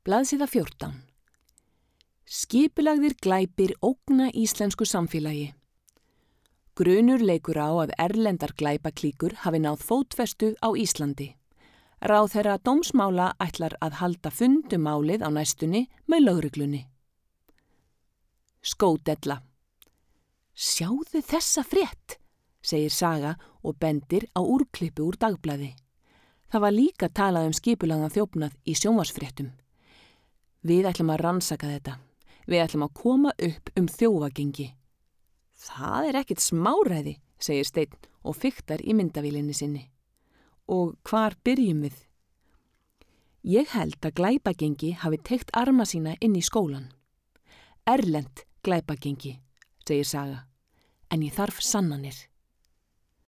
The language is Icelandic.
Blaðsíða 14. Skipulagðir glæpir ógna íslensku samfélagi. Grunur leikur á að erlendar glæpaklíkur hafi náð fótfestu á Íslandi. Ráðherra dómsmála ætlar að halda fund málið á næstunni með lögreglunni. Skódella. Sjáðu þessa frétt, segir Saga og bendir á úrklippu úr dagblaði. Það var líka talað skipulagðan þjófnað í sjónvarpsfréttum. Við ætlum að rannsaka þetta. Við ætlum að koma upp þjófagengi. Það ekkert smáræði, segir Steinn og fiktar í myndavílinni sinni. Og hvar byrjum við? Ég held að glæpagengi hafi teygt arma sína inn í skólan. Erlent glæpagengi, segir Saga, en ég þarf sannanir.